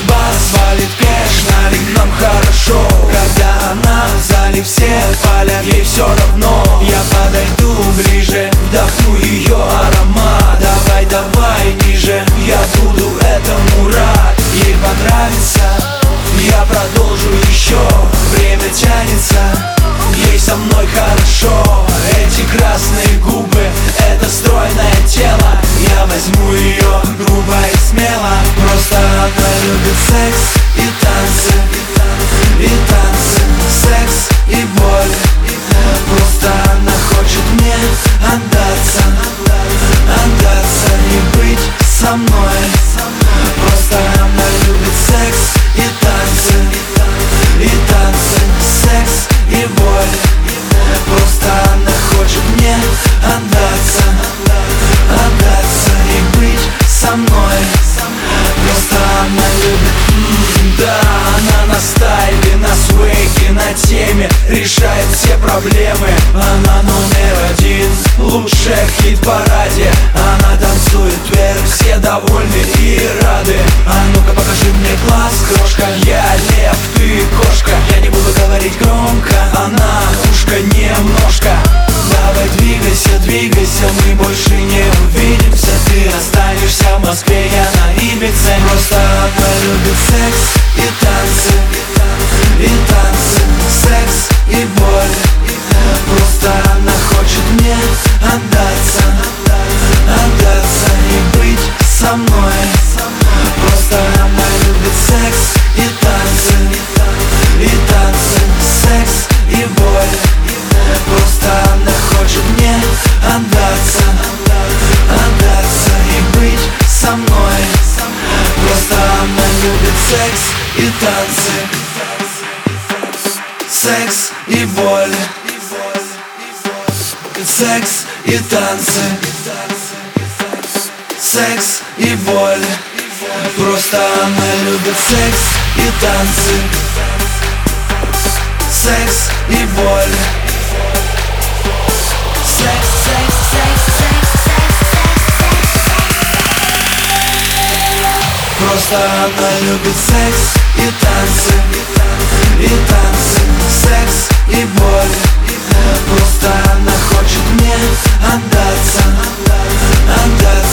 бас, валит кэш, налить нам хорошо. Когда она в зале, все палят, ей все равно. Я подойду ближе, вдохну ее аромат. Давай, давай ниже, я буду этому рад. Ей понравится, я продолжу еще. Время тянется, ей со мной хорошо. Эти красные губы, это стройное тело. Я возьму ее грубо и смело. Просто она любит секс и танцы, и танцы, секс и боль. Просто она хочет мне отдаться, отдаться и быть со мной. Просто она любит секс и танцы, и танцы, секс и боль. Просто она хочет мне отдаться, отдаться и быть со мной. Просто она любит, да, она на стайле, на свейке, на теме, решает все проблемы. Она номер один, лучшая в хит-параде. Она танцует вверх, все довольны и рады. А ну-ка покажи мне глаз, крошка. Я лев, ты кошка. Я не буду говорить громко, она ушко немножко. Давай двигайся, двигайся, мы больше не увидимся. Ты останешься в Москве, я на Ибице. Просто она любит секс и танцы, и танцы, секс и боль. Просто она хочет мне отдаться, отдаться и быть со мной. Просто она любит секс и танцы, и танцы, секс и боль. Просто она хочет мне отдаться, отдаться и быть со мной. Просто она любит секс и танцы, секс и боль. Секс и танцы, секс и боль. Просто она любит секс и танцы, секс и боль. Секс, секс, секс, секс, секс, секс. Просто она любит секс и танцы, и танцы, секс и боль. Просто она хочет мне отдаться, отдаться.